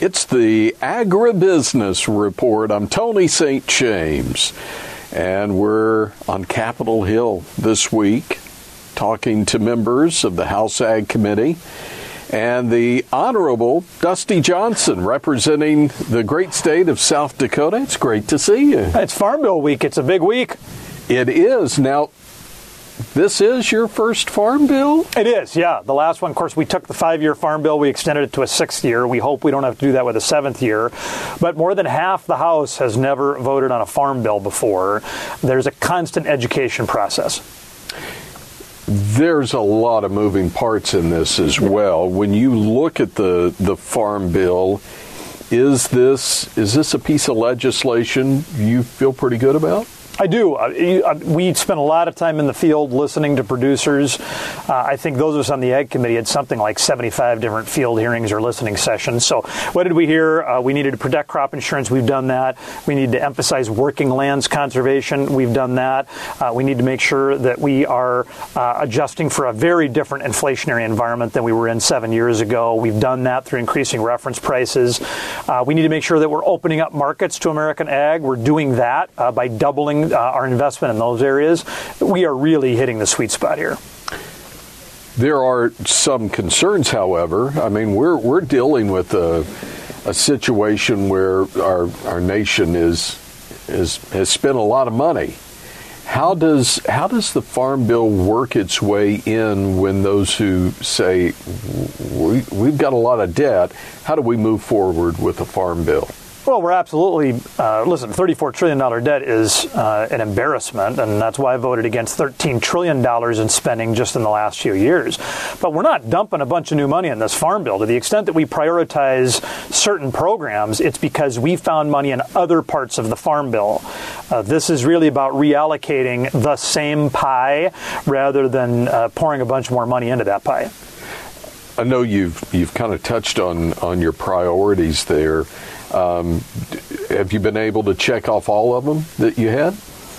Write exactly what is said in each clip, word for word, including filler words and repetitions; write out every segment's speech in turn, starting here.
It's the Agribusiness Report. I'm Tony Saint James, and we're on Capitol Hill this week talking to members of the House Ag Committee and the Honorable Dusty Johnson representing the great state of South Dakota. It's great to see you. It's Farm Bill week. It's a big week. It is. Now, this is your first Farm Bill? It is, yeah. The last one, of course, we took the five-year Farm Bill. We extended it to a sixth year. We hope we don't have to do that with a seventh year. But more than half the House has never voted on a Farm Bill before. There's a constant education process. There's a lot of moving parts in this as well. When you look at the, the Farm Bill, is this is this a piece of legislation you feel pretty good about? I do. Uh, we spent a lot of time in the field listening to producers. Uh, I think those of us on the Ag Committee had something like seventy-five different field hearings or listening sessions. So what did we hear? Uh, we needed to protect crop insurance. We've done that. We need to emphasize working lands conservation. We've done that. Uh, we need to make sure that we are uh, adjusting for a very different inflationary environment than we were in seven years ago. We've done that through increasing reference prices. Uh, we need to make sure that we're opening up markets to American ag. We're doing that uh, by doubling Uh, our investment in those areas. We are really hitting the sweet spot here. There are some concerns, however. I mean, we're we're dealing with a, a situation where our our nation is is has spent a lot of money. How does how does the Farm Bill work its way in when those who say we, we've got a lot of debt? How do we move forward with the Farm Bill? Well, we're absolutely, uh, listen, thirty-four trillion dollars debt is uh, an embarrassment, and that's why I voted against thirteen trillion dollars in spending just in the last few years. But we're not dumping a bunch of new money in this Farm Bill. To the extent that we prioritize certain programs, it's because we found money in other parts of the Farm Bill. Uh, this is really about reallocating the same pie rather than uh, pouring a bunch more money into that pie. I know you've you've kind of touched on, on your priorities there. Um, have you been able to check off all of them that you had?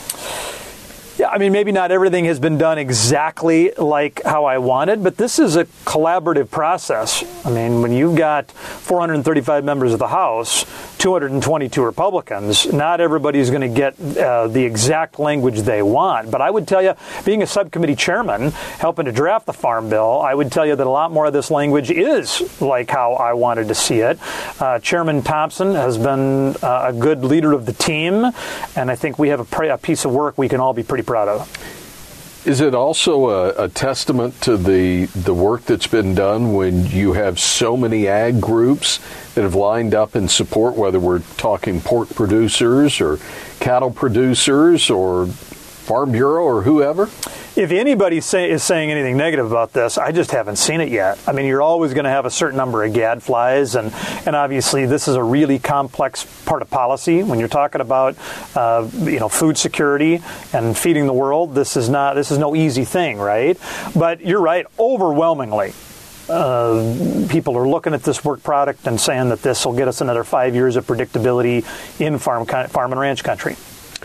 Yeah, I mean, maybe not everything has been done exactly like how I wanted, but this is a collaborative process. I mean, when you've got four hundred thirty-five members of the House, two hundred twenty-two Republicans, not everybody's going to get uh, the exact language they want. But I would tell you, being a subcommittee chairman, helping to draft the Farm Bill, I would tell you that a lot more of this language is like how I wanted to see it. Uh, Chairman Thompson has been uh, a good leader of the team, and I think we have a, pre- a piece of work we can all be pretty proud of. Is it also a, a testament to the the work that's been done when you have so many ag groups that have lined up in support, whether we're talking pork producers or cattle producers or Farm Bureau or whoever? If anybody say, is saying anything negative about this, I just haven't seen it yet. I mean, you're always going to have a certain number of gadflies, and, and obviously this is a really complex part of policy. When you're talking about uh, you know food security and feeding the world, this is not this is no easy thing, right? But you're right, overwhelmingly. Uh, people are looking at this work product and saying that this will get us another five years of predictability in farm farm and ranch country.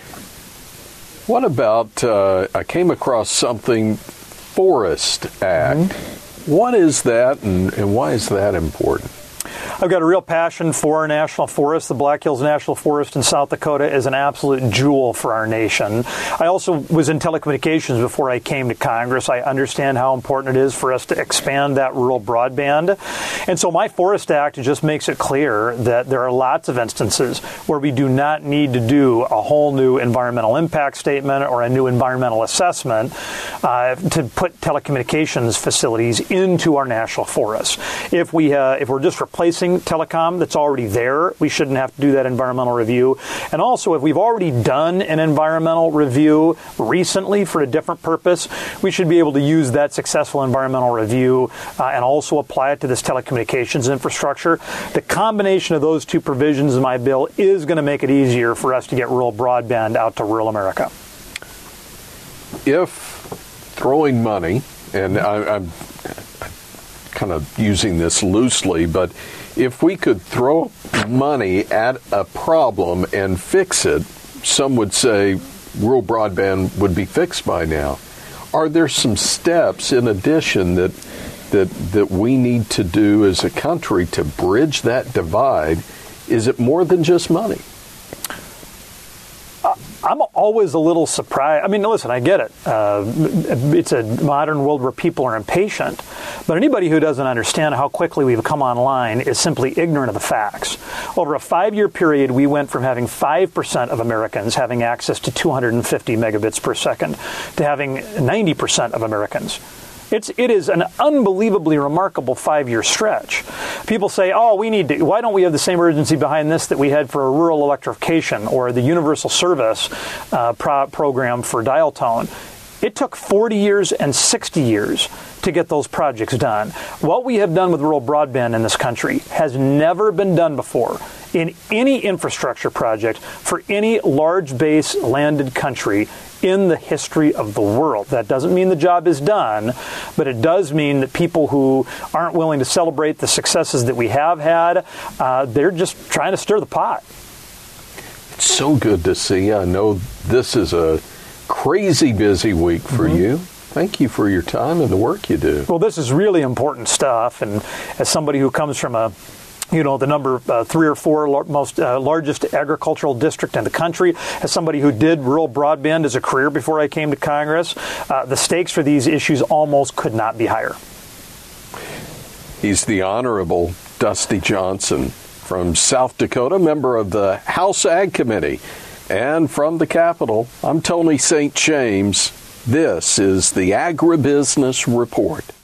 What about, uh, I came across something, Forest Act. Mm-hmm. What is that, and, and why is that important? I've got a real passion for our national forest. The Black Hills National Forest in South Dakota is an absolute jewel for our nation. I also was in telecommunications before I came to Congress. I understand how important it is for us to expand that rural broadband. And so my Forest Act just makes it clear that there are lots of instances where we do not need to do a whole new environmental impact statement or a new environmental assessment uh, to put telecommunications facilities into our national forests. If we uh, if we're just replacing telecom that's already there, we shouldn't have to do that environmental review. And also, if we've already done an environmental review recently for a different purpose, we should be able to use that successful environmental review uh, and also apply it to this telecommunications infrastructure. The combination of those two provisions in my bill is going to make it easier for us to get rural broadband out to rural America. If throwing money, and I, I'm kind of using this loosely, but if we could throw money at a problem and fix it, some would say rural broadband would be fixed by now. Are there some steps in addition that that that we need to do as a country to bridge that divide? Is it more than just money? I'm always a little surprised. I mean, listen, I get it. Uh, it's a modern world where people are impatient. But anybody who doesn't understand how quickly we've come online is simply ignorant of the facts. Over a five-year period, we went from having five percent of Americans having access to two hundred fifty megabits per second to having ninety percent of Americans. It's, it is an unbelievably remarkable five-year stretch. People say, oh, we need to, why don't we have the same urgency behind this that we had for rural electrification or the universal service uh, pro- program for dial tone? It took forty years and sixty years to get those projects done. What we have done with rural broadband in this country has never been done before in any infrastructure project for any large base landed country in the history of the world. That doesn't mean the job is done, but it does mean that people who aren't willing to celebrate the successes that we have had, uh, they're just trying to stir the pot. It's so good to see. I know this is a crazy busy week for mm-hmm. you. Thank you for your time and the work you do. Well, this is really important stuff, and as somebody who comes from a you know, the number uh, three or four lar- most uh, largest agricultural district in the country. As somebody who did rural broadband as a career before I came to Congress, uh, the stakes for these issues almost could not be higher. He's the Honorable Dusty Johnson from South Dakota, member of the House Ag Committee. And from the Capitol, I'm Tony Saint James. This is the Agribusiness Report.